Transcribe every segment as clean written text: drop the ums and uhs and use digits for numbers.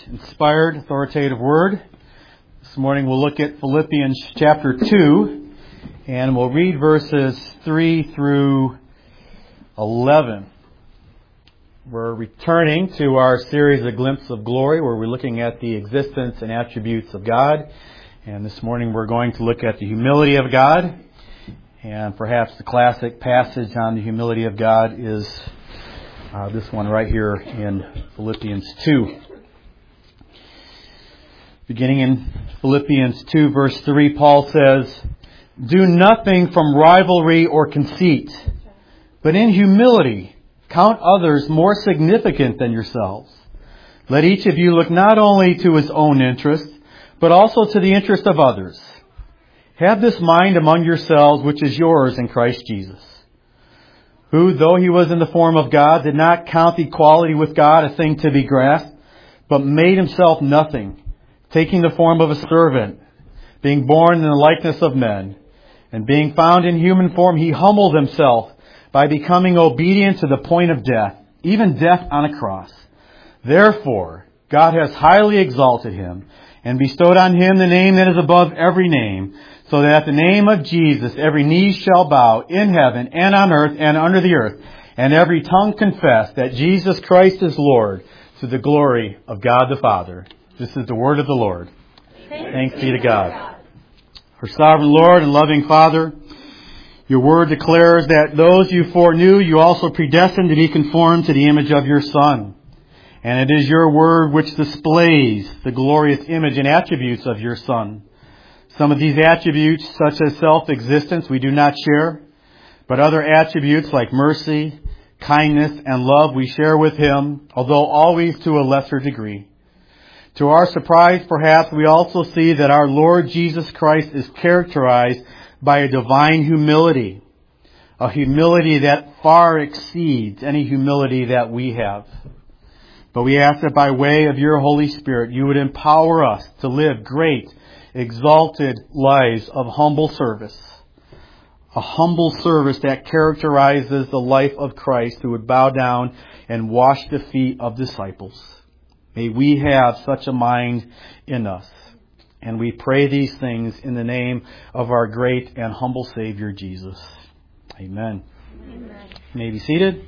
inspired, authoritative word. This morning we'll look at Philippians chapter 2, and we'll read verses 3 through 11. We're returning to our series, A Glimpse of Glory, where we're looking at the existence and attributes of God. And this morning we're going to look at the humility of God. And perhaps the classic passage on the humility of God is this one right here in Philippians 2. Beginning in Philippians 2, verse 3, Paul says, "Do nothing from rivalry or conceit, but in humility count others more significant than yourselves. Let each of you look not only to his own interest, but also to the interest of others. Have this mind among yourselves, which is yours in Christ Jesus, who, though he was in the form of God, did not count equality with God a thing to be grasped, but made himself nothing, taking the form of a servant, being born in the likeness of men, and being found in human form, he humbled himself by becoming obedient to the point of death, even death on a cross. Therefore, God has highly exalted him and bestowed on him the name that is above every name, so that at the name of Jesus every knee shall bow in heaven and on earth and under the earth, and every tongue confess that Jesus Christ is Lord, to the glory of God the Father." This is the word of the Lord. Thanks be to God. Our sovereign Lord and loving Father, your word declares that those you foreknew, you also predestined to be conformed to the image of your Son. And it is your word which displays the glorious image and attributes of your Son. Some of these attributes, such as self-existence, we do not share, but other attributes like mercy, kindness, and love we share with him, although always to a lesser degree. To our surprise, perhaps, we also see that our Lord Jesus Christ is characterized by a divine humility, a humility that far exceeds any humility that we have. But we ask that by way of your Holy Spirit, you would empower us to live great, exalted lives of humble service. A humble service that characterizes the life of Christ, who would bow down and wash the feet of disciples. May we have such a mind in us. And we pray these things in the name of our great and humble Savior, Jesus. Amen. Amen. You may be seated.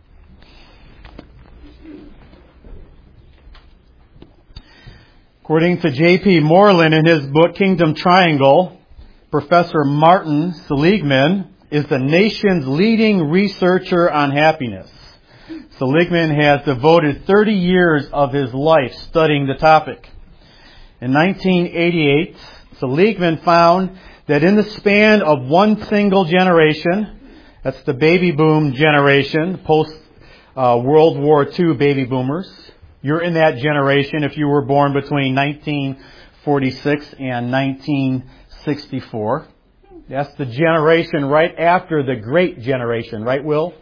According to J.P. Moreland in his book, Kingdom Triangle, Professor Martin Seligman is the nation's leading researcher on happiness. Seligman has devoted 30 years of his life studying the topic. In 1988, Seligman found that in the span of one single generation, that's the baby boom generation, post-World War II baby boomers, you're in that generation if you were born between 1946 and 1964. That's the generation right after the Great Generation, right, Will?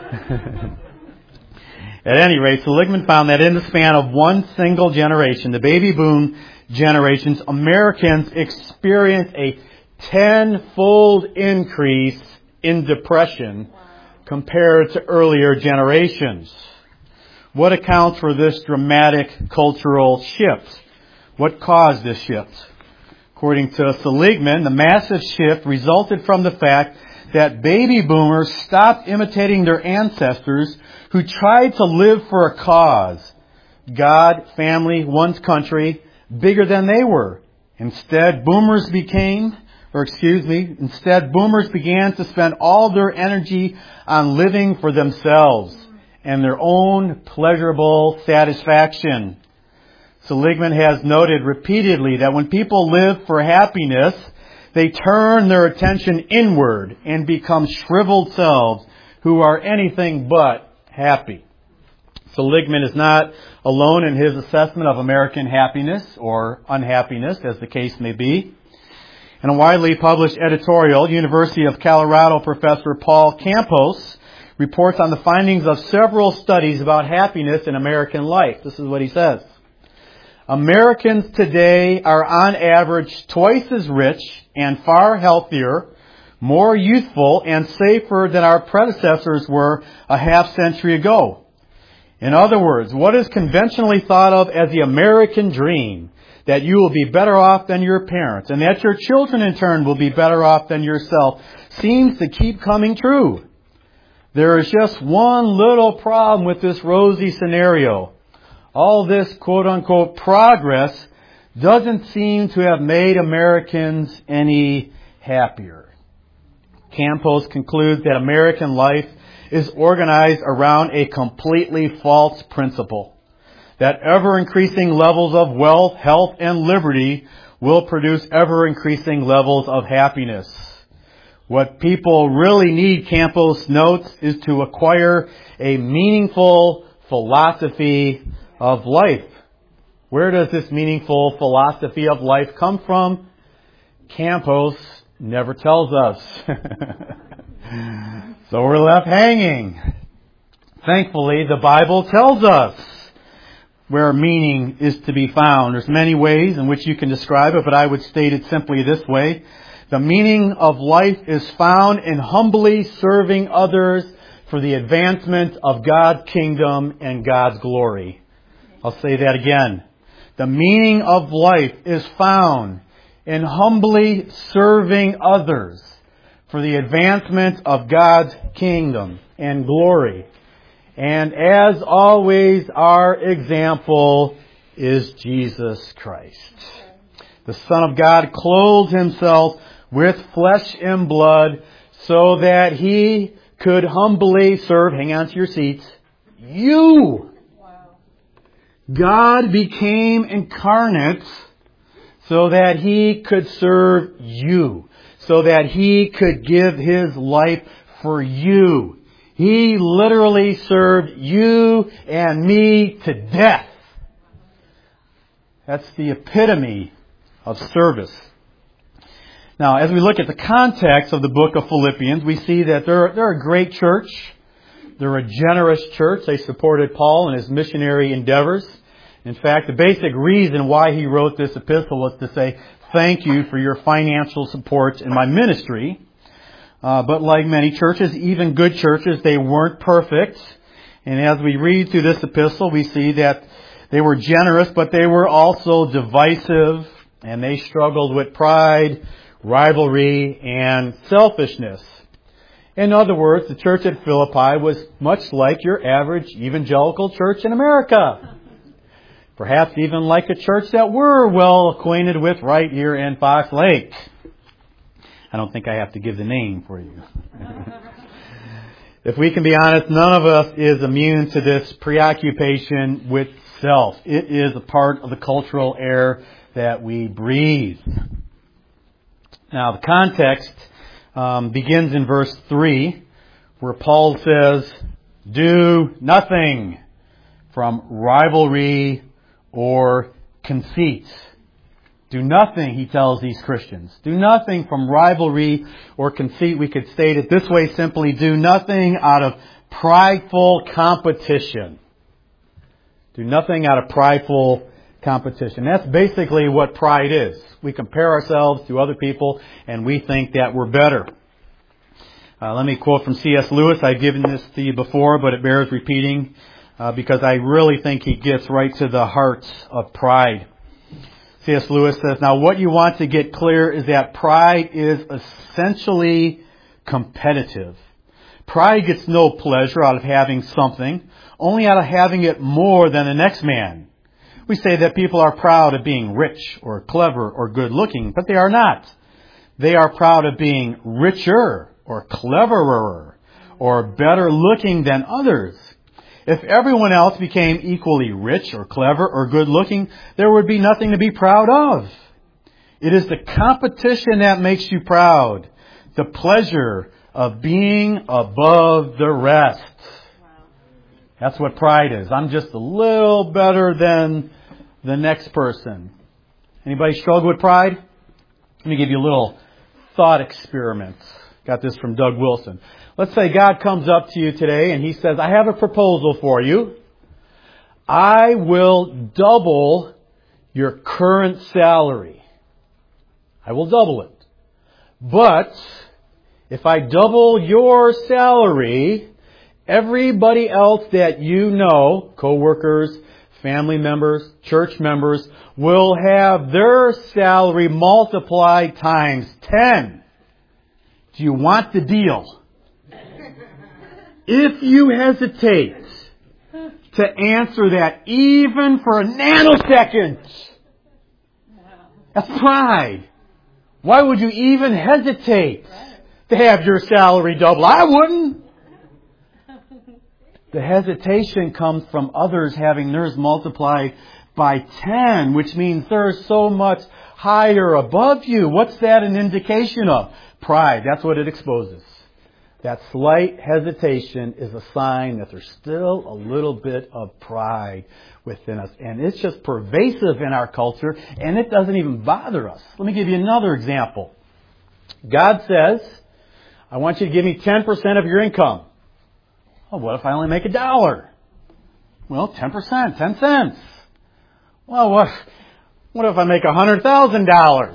At any rate, Seligman found that in the span of one single generation, the baby boom generations, Americans experienced a 10-fold increase in depression compared to earlier generations. What accounts for this dramatic cultural shift? What caused this shift? According to Seligman, the massive shift resulted from the fact that baby boomers stopped imitating their ancestors who tried to live for a cause, God, family, one's country, bigger than they were. Instead, boomers began to spend all their energy on living for themselves and their own pleasurable satisfaction. Seligman has noted repeatedly that when people live for happiness, they turn their attention inward and become shriveled selves who are anything but happy. Seligman is not alone in his assessment of American happiness or unhappiness, as the case may be. In a widely published editorial, University of Colorado professor Paul Campos reports on the findings of several studies about happiness in American life. This is what he says. Americans today are on average twice as rich and far healthier, more youthful and safer than our predecessors were a half century ago. In other words, what is conventionally thought of as the American dream, that you will be better off than your parents, and that your children in turn will be better off than yourself, seems to keep coming true. There is just one little problem with this rosy scenario. All this quote-unquote progress doesn't seem to have made Americans any happier. Campos concludes that American life is organized around a completely false principle, that ever-increasing levels of wealth, health, and liberty will produce ever-increasing levels of happiness. What people really need, Campos notes, is to acquire a meaningful philosophy of life. Where does this meaningful philosophy of life come from? Campos never tells us. So we're left hanging. Thankfully, the Bible tells us where meaning is to be found. There's many ways in which you can describe it, but I would state it simply this way. The meaning of life is found in humbly serving others for the advancement of God's kingdom and God's glory. I'll say that again. The meaning of life is found in humbly serving others for the advancement of God's kingdom and glory. And as always, our example is Jesus Christ. The Son of God clothed Himself with flesh and blood so that He could humbly serve, hang on to your seats, you. Wow. God became incarnate so that He could serve you, so that He could give His life for you. He literally served you and me to death. That's the epitome of service. Now, as we look at the context of the book of Philippians, we see that they're a great church. They're a generous church. They supported Paul in his missionary endeavors. In fact, the basic reason why he wrote this epistle was to say, thank you for your financial support in my ministry. But like many churches, even good churches, they weren't perfect. And as we read through this epistle, we see that they were generous, but they were also divisive, and they struggled with pride, rivalry, and selfishness. In other words, the church at Philippi was much like your average evangelical church in America. Perhaps even like a church that we're well acquainted with right here in Fox Lake. I don't think I have to give the name for you. If we can be honest, none of us is immune to this preoccupation with self. It is a part of the cultural air that we breathe. Now, the context begins in verse 3, where Paul says, do nothing from rivalry or conceit. Do nothing, he tells these Christians. Do nothing from rivalry or conceit. We could state it this way simply, do nothing out of prideful competition. Do nothing out of prideful competition. That's basically what pride is. We compare ourselves to other people and we think that we're better. Let me quote from C.S. Lewis. I've given this to you before, but it bears repeating because I really think he gets right to the heart of pride. C.S. Lewis says, now what you want to get clear is that pride is essentially competitive. Pride gets no pleasure out of having something, only out of having it more than the next man. We say that people are proud of being rich or clever or good looking, but they are not. They are proud of being richer or cleverer or better looking than others. If everyone else became equally rich or clever or good looking, there would be nothing to be proud of. It is the competition that makes you proud. The pleasure of being above the rest. That's what pride is. I'm just a little better than the next person. Anybody struggle with pride? Let me give you a little thought experiment. Got this from Doug Wilson. Let's say God comes up to you today and He says, I have a proposal for you. I will double your current salary. I will double it. But if I double your salary, everybody else that you know, co-workers, family members, church members, will have their salary multiplied times 10. Do you want the deal? If you hesitate to answer that even for a nanosecond, that's pride. Why would you even hesitate to have your salary double? I wouldn't. The hesitation comes from others having theirs multiplied by 10, which means they're so much higher above you. What's that an indication of? Pride. That's what it exposes. That slight hesitation is a sign that there's still a little bit of pride within us. And it's just pervasive in our culture, and it doesn't even bother us. Let me give you another example. God says, I want you to give me 10% of your income. Oh, what if I only make $1? Well, 10%, 10 cents. Well, what if I make $100,000?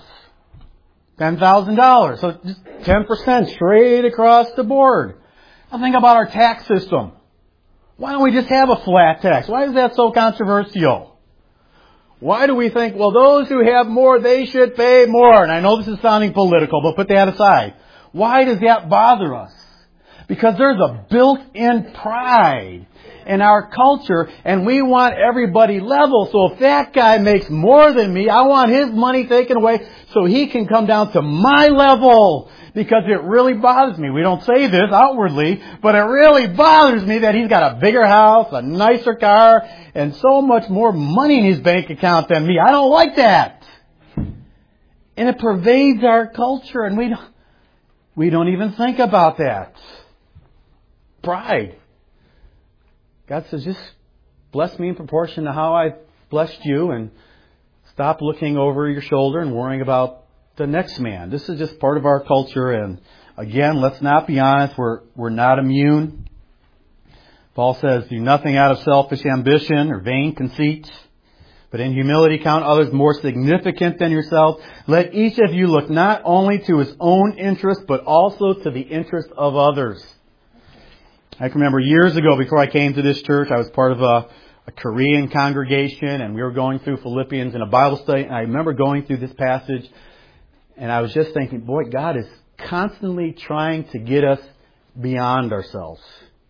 $10,000. So just 10% straight across the board. Now think about our tax system. Why don't we just have a flat tax? Why is that so controversial? Why do we think, well, those who have more, they should pay more? And I know this is sounding political, but put that aside. Why does that bother us? Because there's a built-in pride in our culture, and we want everybody level. So if that guy makes more than me, I want his money taken away so he can come down to my level. Because it really bothers me. We don't say this outwardly, but it really bothers me that he's got a bigger house, a nicer car, and so much more money in his bank account than me. I don't like that. And it pervades our culture, and we don't even think about that. Pride. God says, just bless me in proportion to how I blessed you, and stop looking over your shoulder and worrying about the next man. This is just part of our culture, and again, let's not be honest, we're not immune. Paul says, do nothing out of selfish ambition or vain conceit, but in humility count others more significant than yourself. Let each of you look not only to his own interest, but also to the interest of others. I can remember years ago, before I came to this church, I was part of a Korean congregation, and we were going through Philippians in a Bible study, and I remember going through this passage, and I was just thinking, boy, God is constantly trying to get us beyond ourselves.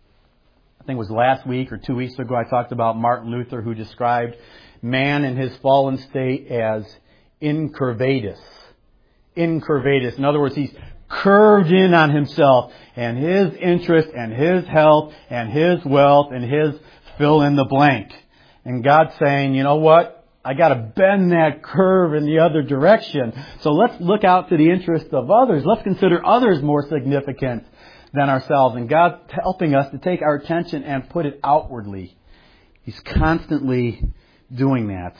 I think it was last week or 2 weeks ago I talked about Martin Luther, who described man in his fallen state as incurvatus. Incurvatus. In other words, he's curved in on himself and his interest and his health and his wealth and his fill in the blank. And God's saying, you know what? I got to bend that curve in the other direction. So let's look out to the interest of others. Let's consider others more significant than ourselves. And God's helping us to take our attention and put it outwardly. He's constantly doing that.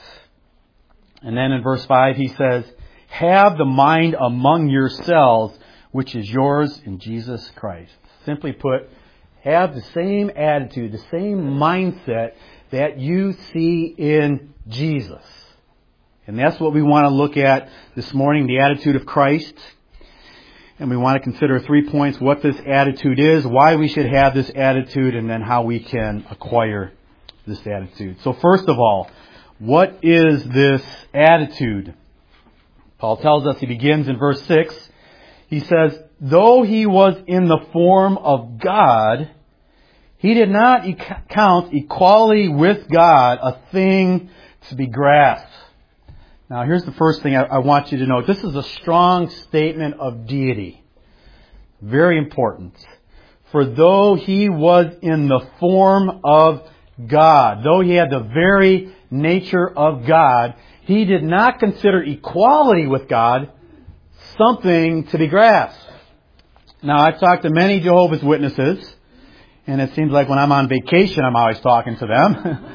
And then in verse 5 he says, have the mind among yourselves, which is yours in Jesus Christ. Simply put, have the same attitude, the same mindset that you see in Jesus. And that's what we want to look at this morning, the attitude of Christ. And we want to consider 3 points, what this attitude is, why we should have this attitude, and then how we can acquire this attitude. So first of all, what is this attitude? Paul tells us, he begins in verse 6. He says, though he was in the form of God, he did not count equality with God a thing to be grasped. Now here's the first thing I want you to note. This is a strong statement of deity. Very important. For though he was in the form of God, though he had the very nature of God, he did not consider equality with God something to be grasped. Now, I've talked to many Jehovah's Witnesses, and it seems like when I'm on vacation, I'm always talking to them.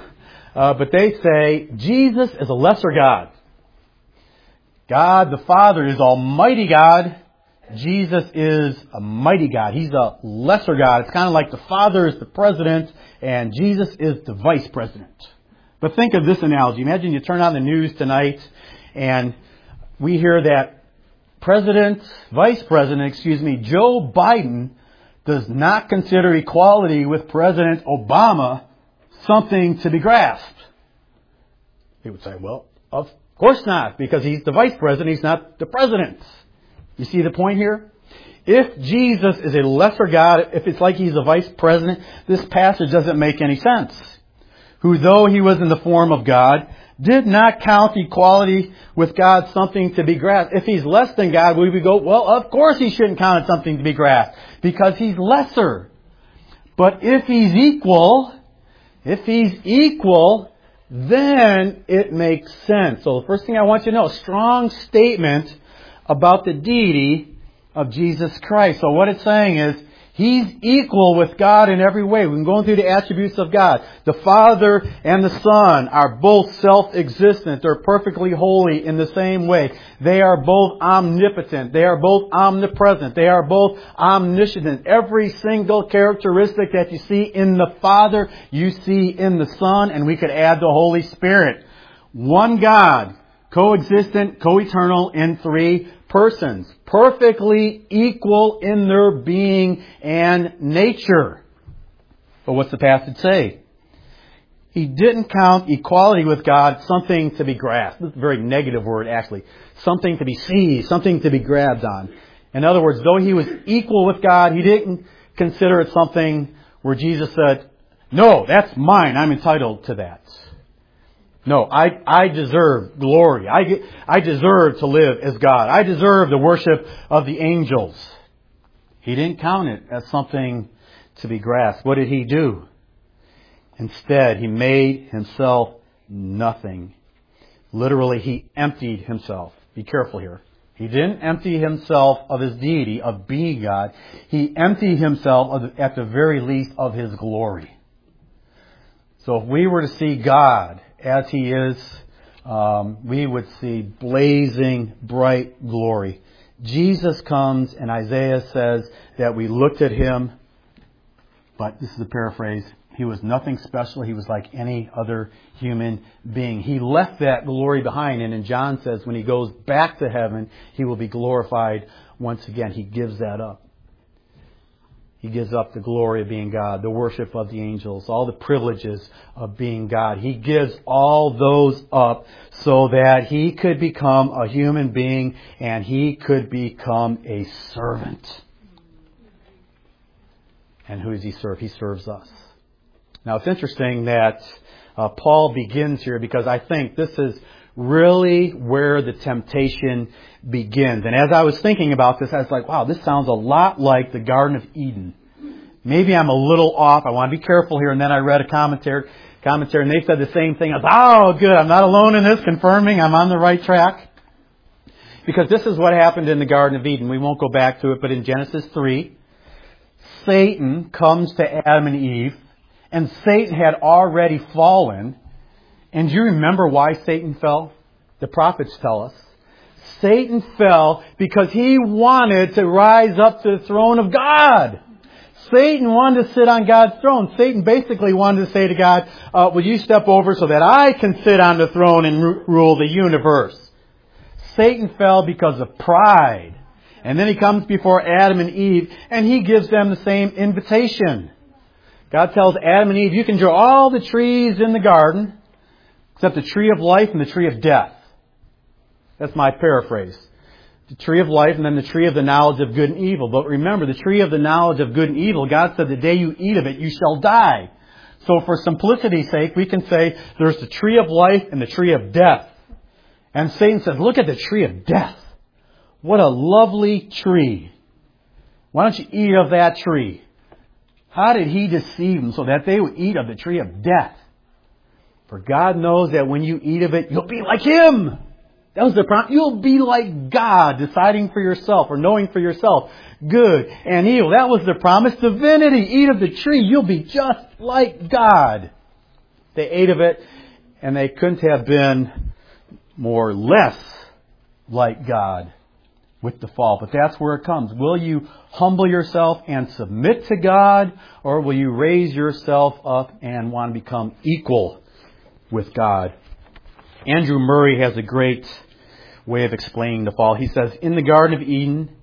But they say Jesus is a lesser God. God the Father is Almighty God. Jesus is a mighty God. He's a lesser God. It's kind of like the Father is the president and Jesus is the vice president. But think of this analogy. Imagine you turn on the news tonight and we hear that Joe Biden does not consider equality with President Obama something to be grasped. He would say, well, of course not, because he's the vice president, he's not the president. You see the point here? If Jesus is a lesser God, if it's like he's a vice president, this passage doesn't make any sense. Who, though he was in the form of God, did not count equality with God something to be grasped. If he's less than God, we would go, well, of course he shouldn't count it something to be grasped, because he's lesser. But if he's equal, then it makes sense. So the first thing I want you to know, a strong statement about the deity of Jesus Christ. So what it's saying is, he's equal with God in every way. We've been going through the attributes of God. The Father and the Son are both self-existent. They're perfectly holy in the same way. They are both omnipotent. They are both omnipresent. They are both omniscient. Every single characteristic that you see in the Father, you see in the Son, and we could add the Holy Spirit. One God, coexistent, co-eternal in three persons, perfectly equal in their being and nature. But what's the passage say? He didn't count equality with God something to be grasped. This is a very negative word, actually. Something to be seized, something to be grabbed on. In other words, though he was equal with God, he didn't consider it something where Jesus said, no, that's mine, I'm entitled to that. No, I deserve glory. I deserve to live as God. I deserve the worship of the angels. He didn't count it as something to be grasped. What did he do? Instead, he made himself nothing. Literally, he emptied himself. Be careful here. He didn't empty himself of his deity, of being God. He emptied himself, at the very least, of his glory. So if we were to see God as he is, we would see blazing, bright glory. Jesus comes, and Isaiah says that we looked at him, but this is a paraphrase, he was nothing special. He was like any other human being. He left that glory behind, and in John says when he goes back to heaven, he will be glorified once again. He gives that up. He gives up the glory of being God, the worship of the angels, all the privileges of being God. He gives all those up so that he could become a human being and he could become a servant. And who does he serve? He serves us. Now it's interesting that Paul begins here, because I think this is really where the temptation begins. And as I was thinking about this, I was like, wow, this sounds a lot like the Garden of Eden. Maybe I'm a little off. I want to be careful here. And then I read a commentary, and they said the same thing. I was, oh, good, I'm not alone in this, confirming I'm on the right track. Because this is what happened in the Garden of Eden. We won't go back to it, but in Genesis 3, Satan comes to Adam and Eve, and Satan had already fallen. And do you remember why Satan fell? The prophets tell us. Satan fell because he wanted to rise up to the throne of God. Satan wanted to sit on God's throne. Satan basically wanted to say to God, will you step over so that I can sit on the throne and rule the universe? Satan fell because of pride. And then he comes before Adam and Eve, and he gives them the same invitation. God tells Adam and Eve, you can draw all the trees in the garden, except the tree of life and the tree of death. That's my paraphrase. The tree of life and then the tree of the knowledge of good and evil. But remember, the tree of the knowledge of good and evil, God said the day you eat of it, you shall die. So for simplicity's sake, we can say there's the tree of life and the tree of death. And Satan says, look at the tree of death. What a lovely tree. Why don't you eat of that tree? How did he deceive them so that they would eat of the tree of death? For God knows that when you eat of it, you'll be like him. That was the promise. You'll be like God, deciding for yourself or knowing for yourself good and evil. That was the promise. Divinity, eat of the tree. You'll be just like God. They ate of it, and they couldn't have been more or less like God with the fall. But that's where it comes. Will you humble yourself and submit to God, or will you raise yourself up and want to become equal with God? Andrew Murray has a great way of explaining the fall. He says, in the Garden of Eden,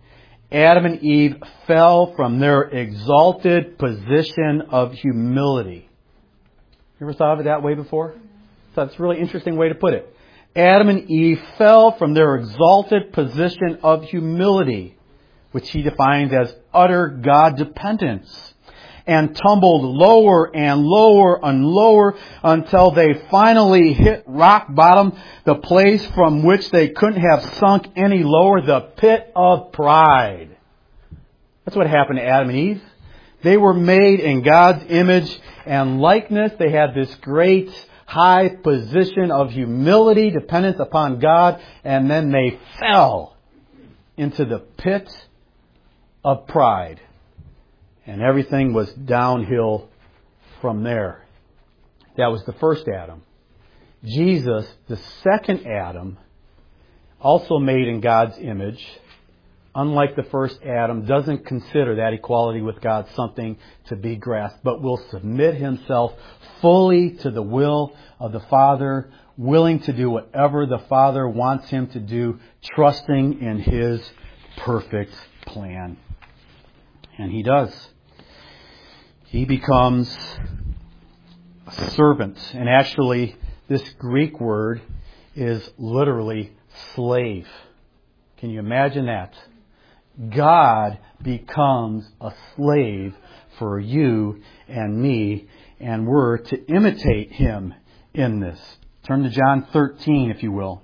Adam and Eve fell from their exalted position of humility. You ever thought of it that way before? So that's a really interesting way to put it. Adam and Eve fell from their exalted position of humility, which he defines as utter God dependence, and tumbled lower and lower and lower until they finally hit rock bottom, the place from which they couldn't have sunk any lower, the pit of pride. That's what happened to Adam and Eve. They were made in God's image and likeness. They had this great high position of humility, dependence upon God, and then they fell into the pit of pride. And everything was downhill from there. That was the first Adam. Jesus, the second Adam, also made in God's image, unlike the first Adam, doesn't consider that equality with God something to be grasped, but will submit himself fully to the will of the Father, willing to do whatever the Father wants him to do, trusting in his perfect plan. And he does. He becomes a servant. And actually, this Greek word is literally slave. Can you imagine that? God becomes a slave for you and me, and we're to imitate him in this. Turn to John 13, if you will.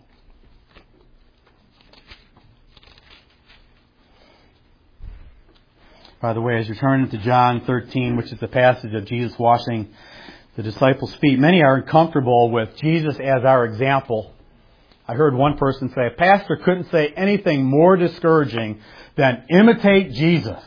By the way, as you're turning to John 13, which is the passage of Jesus washing the disciples' feet, many are uncomfortable with Jesus as our example. I heard one person say, a pastor couldn't say anything more discouraging than imitate Jesus.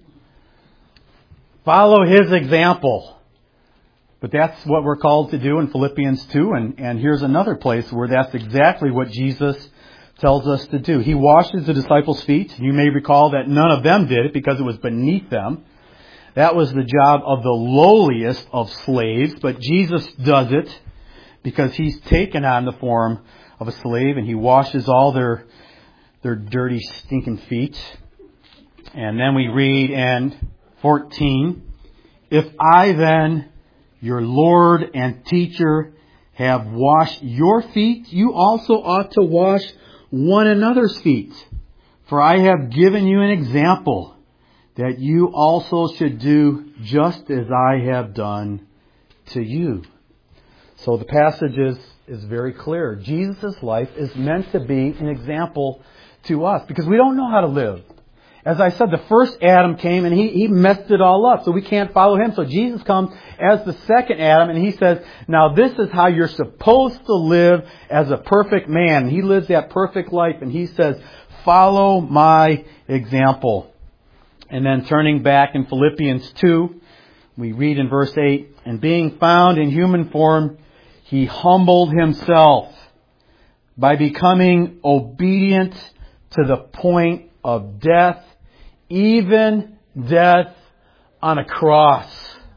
Follow his example. But that's what we're called to do in Philippians 2, and here's another place where that's exactly what Jesus tells us to do. He washes the disciples' feet. You may recall that none of them did it because it was beneath them. That was the job of the lowliest of slaves, but Jesus does it because he's taken on the form of a slave, and he washes all their dirty, stinking feet. And then we read in 14, if I then, your Lord and teacher, have washed your feet, you also ought to wash one another's feet. For I have given you an example that you also should do just as I have done to you. So the passage is very clear. Jesus' life is meant to be an example to us because we don't know how to live. As I said, the first Adam came and he messed it all up, so we can't follow him. So Jesus comes as the second Adam and he says, now this is how you're supposed to live as a perfect man. He lives that perfect life and he says, follow my example. And then turning back in Philippians 2, we read in verse 8, and being found in human form, he humbled himself by becoming obedient to the point of death, even death on a cross.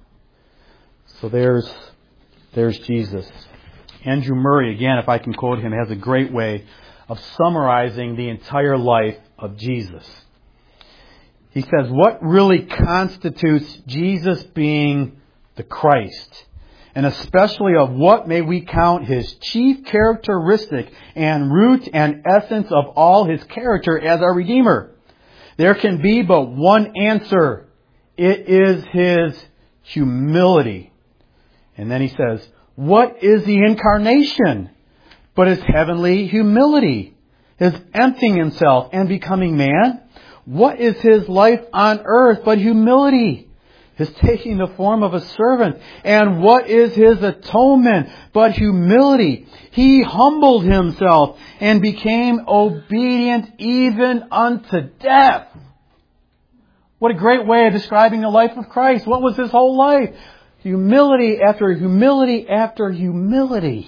So there's Jesus. Andrew Murray, again, if I can quote him, has a great way of summarizing the entire life of Jesus. He says, what really constitutes Jesus being the Christ? And especially of what may we count his chief characteristic and root and essence of all his character as our Redeemer? There can be but one answer. It is his humility. And then he says, what is the incarnation but his heavenly humility? His emptying himself and becoming man? What is his life on earth but humility? His taking the form of a servant. And what is his atonement but humility? He humbled himself and became obedient even unto death. What a great way of describing the life of Christ. What was his whole life? Humility after humility after humility.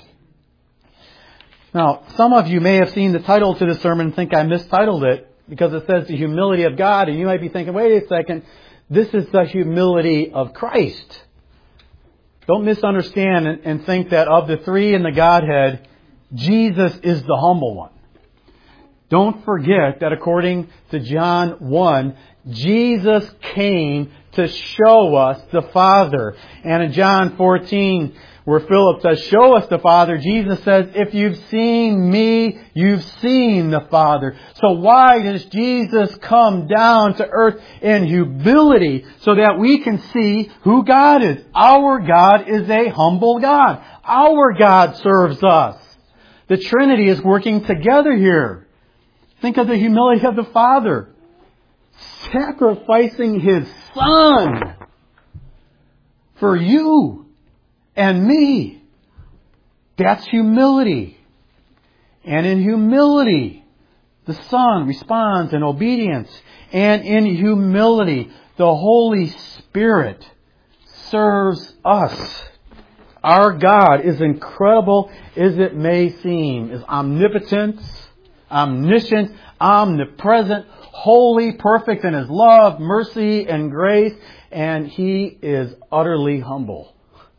Now, some of you may have seen the title to the sermon and think I mistitled it because it says the humility of God. And you might be thinking, wait a second, this is the humility of Christ. Don't misunderstand and think that of the three in the Godhead, Jesus is the humble one. Don't forget that according to John 1, Jesus came to show us the Father. And in John 14, where Philip says, show us the Father, Jesus says, if you've seen me, you've seen the Father. So why does Jesus come down to earth in humility so that we can see who God is? Our God is a humble God. Our God serves us. The Trinity is working together here. Think of the humility of the Father, sacrificing His Son for you and me. That's humility. And in humility, the Son responds in obedience. And in humility, the Holy Spirit serves us. Our God, as incredible as it may seem, is omnipotent, omniscient, omnipresent, holy, perfect in His love, mercy, and grace, and He is utterly humble.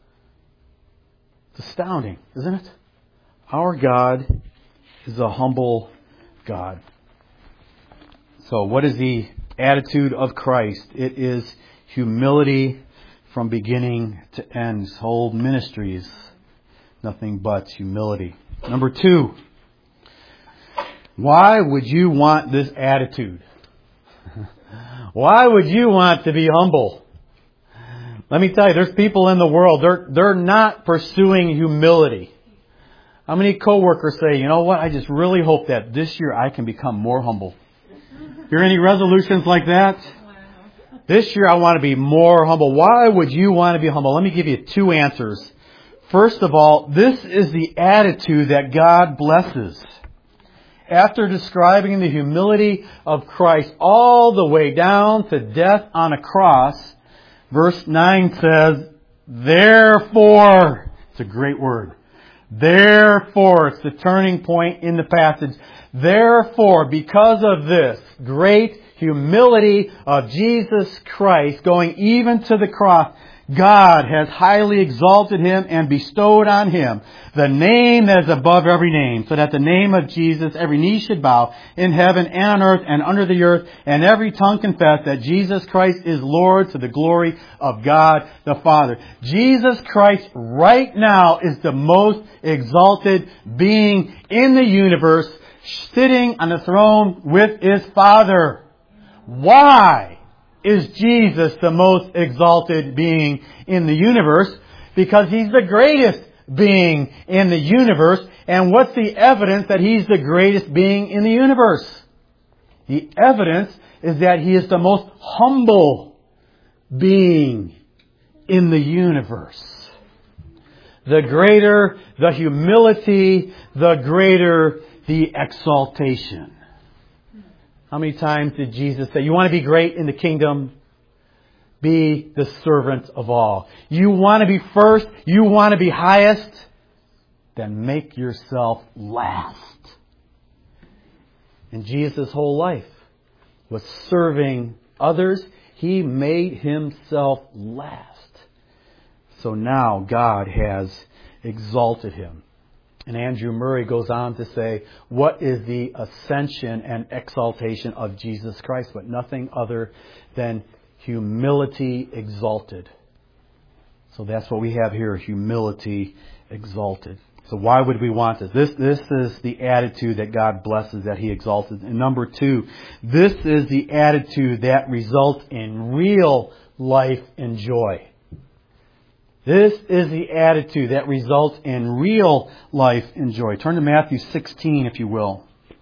It's astounding, isn't it? Our God is a humble God. So what is the attitude of Christ? It is humility from beginning to end. His whole ministry is nothing but humility. Number 2. Why would you want this attitude? Why would you want to be humble? Let me tell you, there's people in the world, they're not pursuing humility. How many coworkers say, you know what, I just really hope that this year I can become more humble. Hear any resolutions like that? This year I want to be more humble. Why would you want to be humble? Let me give you 2 answers. First of all, this is the attitude that God blesses. After describing the humility of Christ all the way down to death on a cross, verse 9 says, therefore, it's a great word. Therefore, it's the turning point in the passage. Therefore, because of this great humility of Jesus Christ going even to the cross, God has highly exalted Him and bestowed on Him the name that is above every name, so that the name of Jesus every knee should bow in heaven and on earth and under the earth, and every tongue confess that Jesus Christ is Lord to the glory of God the Father. Jesus Christ right now is the most exalted being in the universe, sitting on the throne with His Father. Why is Jesus the most exalted being in the universe? Because He's the greatest being in the universe. And what's the evidence that He's the greatest being in the universe? The evidence is that He is the most humble being in the universe. The greater the humility, the greater the exaltation. How many times did Jesus say, you want to be great in the kingdom? Be the servant of all. You want to be first? You want to be highest? Then make yourself last. And Jesus' whole life was serving others. He made Himself last. So now God has exalted Him. And Andrew Murray goes on to say, what is the ascension and exaltation of Jesus Christ? But nothing other than humility exalted. So that's what we have here, humility exalted. So why would we want this? This is the attitude that God blesses, that He exalted. And number 2, this is the attitude that results in real life and joy. This is the attitude that results in real life and joy. Turn to Matthew 16, if you will.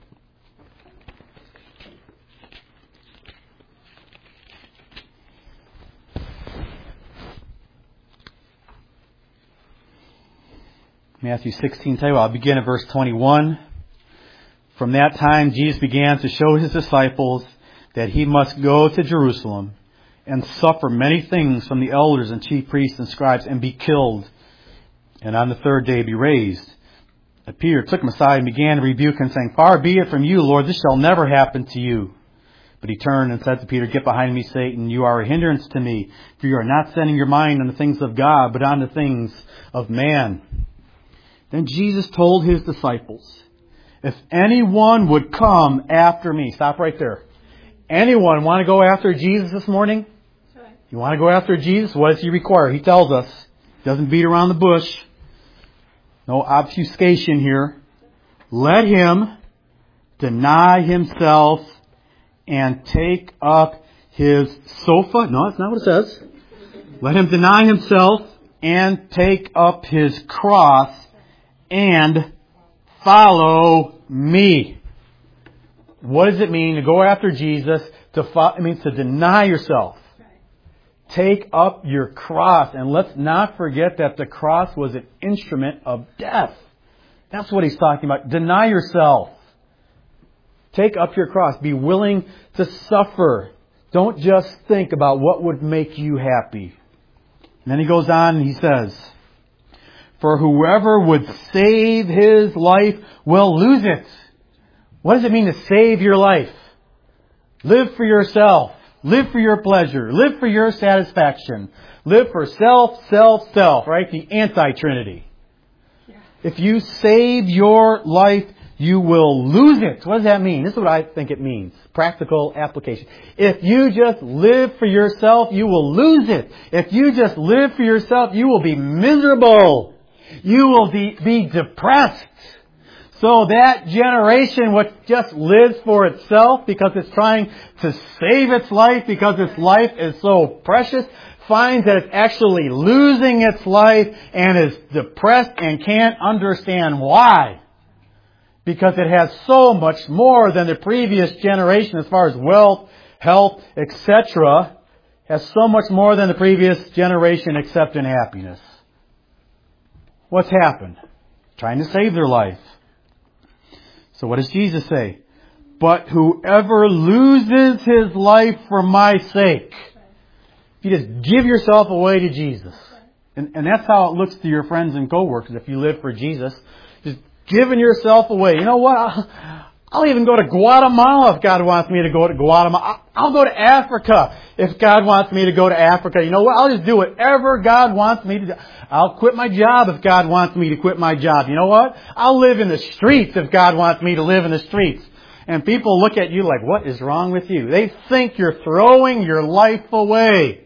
Matthew 16, tell you what, I'll begin at verse 21. From that time, Jesus began to show His disciples that He must go to Jerusalem and suffer many things from the elders and chief priests and scribes, and be killed, and on the third day be raised. And Peter took Him aside and began to rebuke Him, saying, far be it from you, Lord, this shall never happen to you. But He turned and said to Peter, get behind me, Satan, you are a hindrance to me, for you are not setting your mind on the things of God, but on the things of man. Then Jesus told His disciples, If anyone would come after me. Stop right there. Anyone want to go after Jesus this morning? You want to go after Jesus? What does He require? He tells us. He doesn't beat around the bush. No obfuscation here. Let him deny himself and take up his sofa. No, that's not what it says. Let him deny himself and take up his cross and follow me. What does it mean to go after Jesus? It means to deny yourself. Take up your cross. And let's not forget that the cross was an instrument of death. That's what he's talking about. Deny yourself. Take up your cross. Be willing to suffer. Don't just think about what would make you happy. And then he goes on and he says, for whoever would save his life will lose it. What does it mean to save your life? Live for yourself. Live for your pleasure. Live for your satisfaction. Live for self, self, self, right? The anti-Trinity. Yeah. If you save your life, you will lose it. What does that mean? This is what I think it means. Practical application. If you just live for yourself, you will lose it. If you just live for yourself, you will be miserable. You will be depressed. So that generation which just lives for itself because it's trying to save its life because its life is so precious, finds that it's actually losing its life and is depressed and can't understand why. Because it has so much more than the previous generation as far as wealth, health, etc. Has so much more than the previous generation except in happiness. What's happened? Trying to save their life. So what does Jesus say? But whoever loses his life for my sake. You just give yourself away to Jesus. And that's how it looks to your friends and coworkers if you live for Jesus. Just giving yourself away. You know what? I'll even go to Guatemala if God wants me to go to Guatemala. I'll go to Africa if God wants me to go to Africa. You know what? I'll just do whatever God wants me to do. I'll quit my job if God wants me to quit my job. You know what? I'll live in the streets if God wants me to live in the streets. And people look at you like, what is wrong with you? They think you're throwing your life away.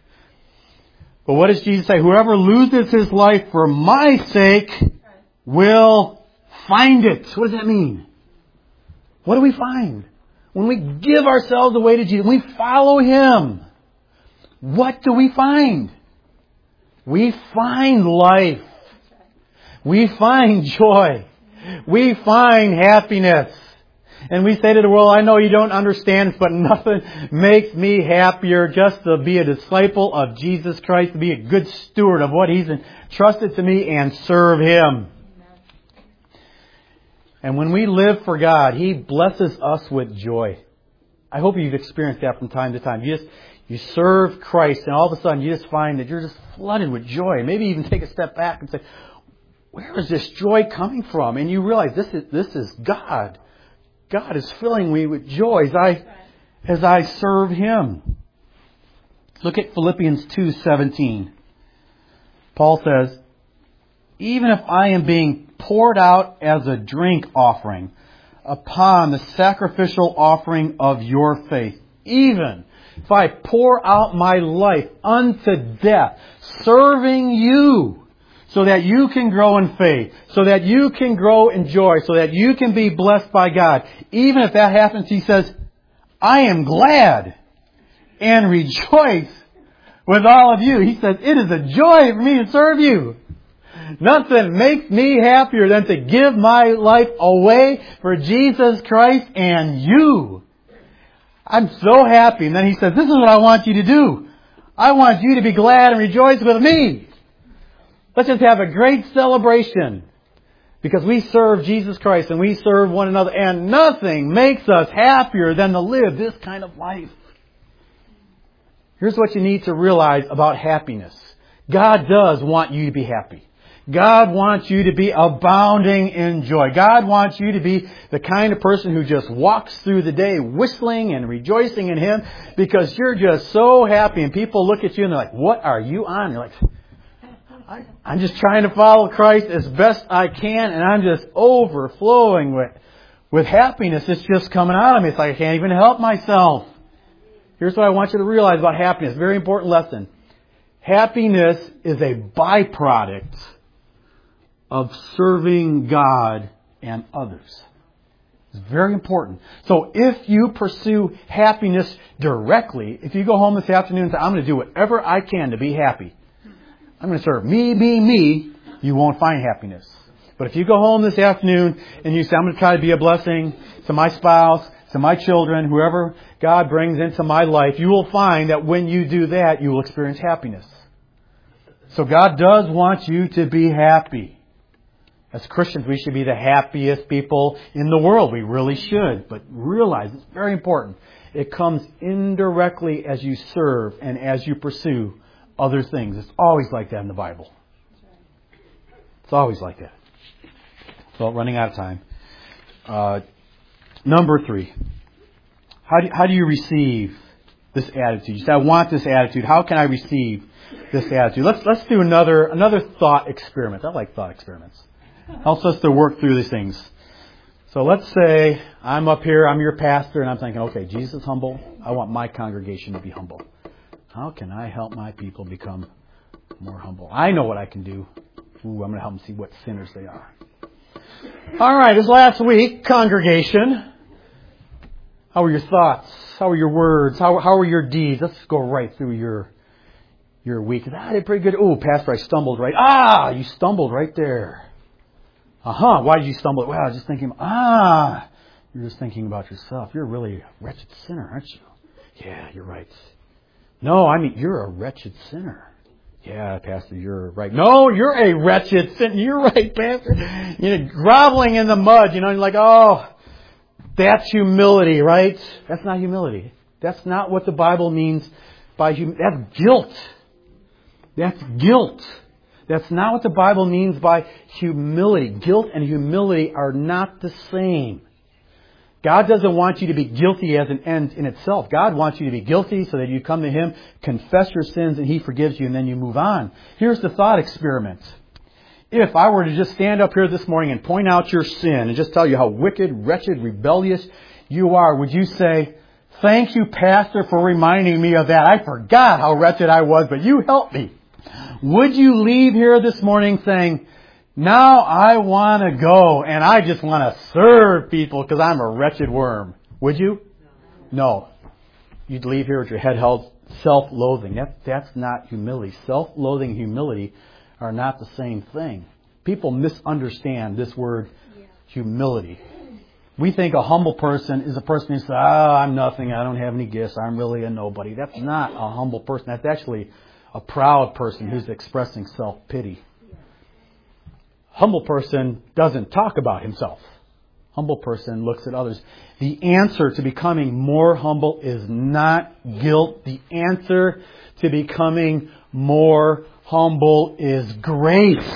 But what does Jesus say? Whoever loses his life for my sake will find it. What does that mean? What do we find? When we give ourselves away to Jesus, we follow Him. What do we find? We find life. We find joy. We find happiness. And we say to the world, I know you don't understand, but nothing makes me happier just to be a disciple of Jesus Christ, to be a good steward of what He's entrusted to me and serve Him. And when we live for God, He blesses us with joy. I hope you've experienced that from time to time. You serve Christ, and all of a sudden you just find that you're just flooded with joy. Maybe even take a step back and say, where is this joy coming from? And you realize this is God. God is filling me with joy as I serve Him. Look at Philippians 2:17. Paul says, even if I am being poured out as a drink offering upon the sacrificial offering of your faith, even if I pour out my life unto death, serving you, so that you can grow in faith, so that you can grow in joy, so that you can be blessed by God. Even if that happens, he says, I am glad and rejoice with all of you. He says, it is a joy for me to serve you. Nothing makes me happier than to give my life away for Jesus Christ and you. I'm so happy. And then he says, this is what I want you to do. I want you to be glad and rejoice with me. Let's just have a great celebration. Because we serve Jesus Christ and we serve one another. And nothing makes us happier than to live this kind of life. Here's what you need to realize about happiness. God does want you to be happy. God wants you to be abounding in joy. God wants you to be the kind of person who just walks through the day whistling and rejoicing in Him because you're just so happy. And people look at you and they're like, what are you on? You're like, I'm just trying to follow Christ as best I can, and I'm just overflowing with happiness. It's just coming out of me. It's like I can't even help myself. Here's what I want you to realize about happiness. Very important lesson. Happiness is a byproduct of serving God and others. It's very important. So if you pursue happiness directly, if you go home this afternoon and say, I'm going to do whatever I can to be happy, I'm going to serve me, you won't find happiness. But if you go home this afternoon and you say, I'm going to try to be a blessing to my spouse, to my children, whoever God brings into my life, you will find that when you do that, you will experience happiness. So God does want you to be happy. As Christians, we should be the happiest people in the world. We really should. But realize it's very important. It comes indirectly as you serve and as you pursue other things. It's always like that in the Bible. It's always like that. So, running out of time. Number 3. How do you receive this attitude? You say, I want this attitude. How can I receive this attitude? Let's do another thought experiment. I like thought experiments. Helps us to work through these things. So let's say I'm up here, I'm your pastor, and I'm thinking, okay, Jesus is humble. I want my congregation to be humble. How can I help my people become more humble? I know what I can do. I'm going to help them see what sinners they are. All right, this last week, congregation, how were your thoughts? How were your words? How were your deeds? Let's go right through your week. I did pretty good. Oh, Pastor, I stumbled right. You stumbled right there. Why did you stumble? Well, I was just thinking, you're just thinking about yourself. You're really a wretched sinner, aren't you? Yeah, you're right. No, I mean, you're a wretched sinner. Yeah, Pastor, you're right. No, you're a wretched sinner. You're right, Pastor. Groveling in the mud, you're like, that's humility, right? That's not humility. That's not what the Bible means by humility. That's guilt. That's guilt. That's not what the Bible means by humility. Guilt and humility are not the same. God doesn't want you to be guilty as an end in itself. God wants you to be guilty so that you come to Him, confess your sins, and He forgives you, and then you move on. Here's the thought experiment. If I were to just stand up here this morning and point out your sin and just tell you how wicked, wretched, rebellious you are, would you say, thank you, Pastor, for reminding me of that. I forgot how wretched I was, but you helped me. Would you leave here this morning saying, now I want to go and I just want to serve people because I'm a wretched worm? Would you? No. You'd leave here with your head held, self-loathing. That's not humility. Self-loathing and humility are not the same thing. People misunderstand this word humility. We think a humble person is a person who says, I'm nothing, I don't have any gifts, I'm really a nobody. That's not a humble person. That's actually a proud person who's expressing self-pity. Humble person doesn't talk about himself. Humble person looks at others. The answer to becoming more humble is not guilt. The answer to becoming more humble is grace.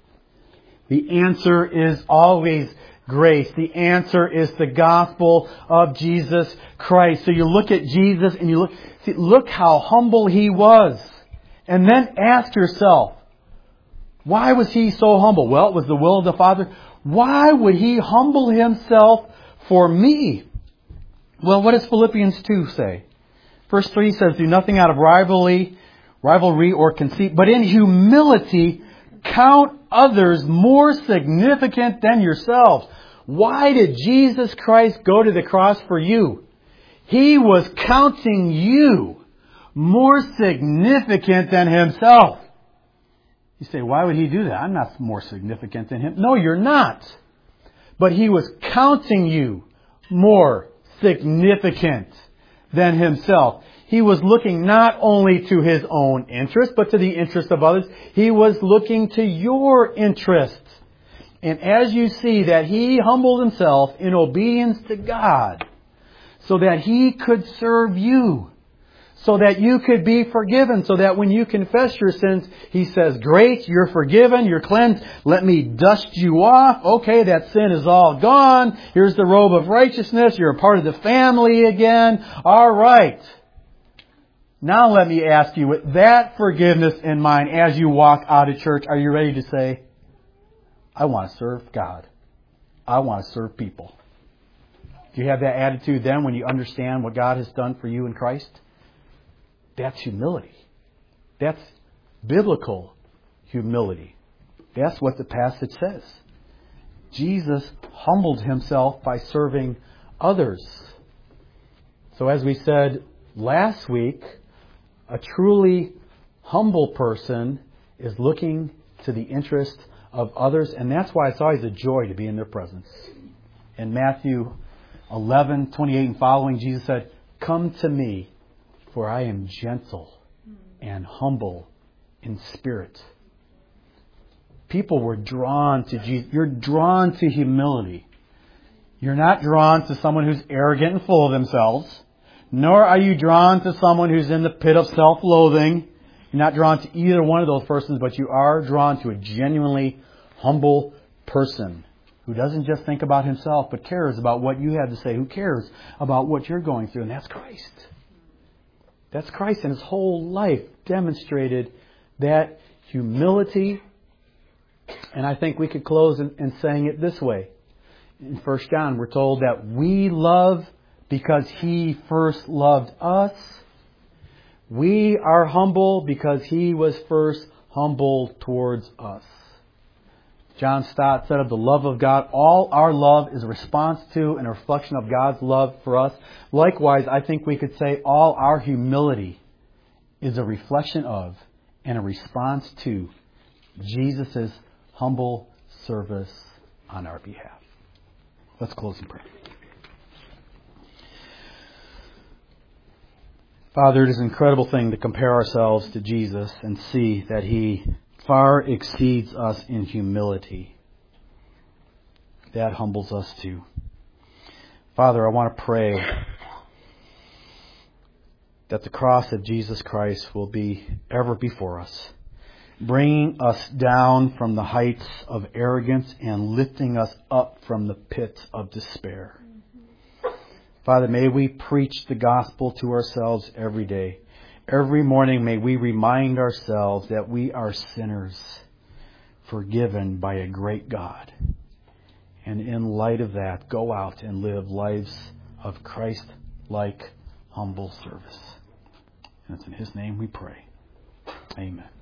The answer is always grace. The answer is the gospel of Jesus Christ. So you look at Jesus and you look how humble He was. And then ask yourself, why was He so humble? Well, it was the will of the Father. Why would He humble Himself for me? Well, what does Philippians 2 say? Verse 3 says, do nothing out of rivalry or conceit, but in humility count others more significant than yourselves. Why did Jesus Christ go to the cross for you? He was counting you more significant than Himself. You say, why would He do that? I'm not more significant than Him. No, you're not. But He was counting you more significant than Himself. He was looking not only to His own interest, but to the interest of others. He was looking to your interests. And as you see that He humbled Himself in obedience to God so that He could serve you, so that you could be forgiven, so that when you confess your sins, He says, great, you're forgiven, you're cleansed, let me dust you off. Okay, that sin is all gone. Here's the robe of righteousness. You're a part of the family again. All right. Now let me ask you, with that forgiveness in mind, as you walk out of church, are you ready to say, I want to serve God. I want to serve people. Do you have that attitude then when you understand what God has done for you in Christ? That's humility. That's biblical humility. That's what the passage says. Jesus humbled himself by serving others. So as we said last week, a truly humble person is looking to the interest of others, and that's why it's always a joy to be in their presence. In Matthew 11:28 and following, Jesus said, "Come to me, for I am gentle and humble in spirit." People were drawn to Jesus. You're drawn to humility. You're not drawn to someone who's arrogant and full of themselves, nor are you drawn to someone who's in the pit of self-loathing. You're not drawn to either one of those persons, but you are drawn to a genuinely humble person who doesn't just think about himself, but cares about what you have to say, who cares about what you're going through, and that's Christ. That's Christ, and his whole life demonstrated that humility. And I think we could close in saying it this way. In 1 John, we're told that we love because he first loved us. We are humble because he was first humble towards us. John Stott said of the love of God, all our love is a response to and a reflection of God's love for us. Likewise, I think we could say all our humility is a reflection of and a response to Jesus' humble service on our behalf. Let's close in prayer. Father, it is an incredible thing to compare ourselves to Jesus and see that he far exceeds us in humility. That humbles us too. Father, I want to pray that the cross of Jesus Christ will be ever before us, bringing us down from the heights of arrogance and lifting us up from the pit of despair. Father, may we preach the gospel to ourselves every day. Every morning may we remind ourselves that we are sinners, forgiven by a great God. And in light of that, go out and live lives of Christ-like humble service. And it's in his name we pray. Amen.